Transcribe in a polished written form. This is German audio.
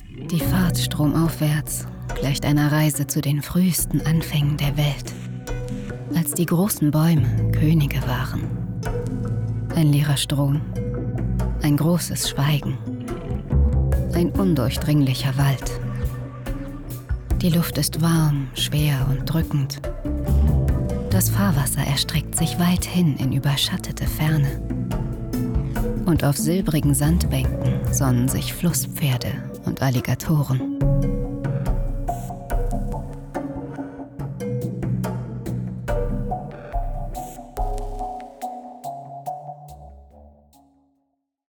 Die Fahrt stromaufwärts gleicht einer Reise zu den frühesten Anfängen der Welt, als die großen Bäume Könige waren. Ein leerer Strom, ein großes Schweigen, ein undurchdringlicher Wald. Die Luft ist warm, schwer und drückend. Das Fahrwasser erstreckt sich weit hin in überschattete Ferne. Und auf silbrigen Sandbänken sonnen sich Flusspferde und Alligatoren.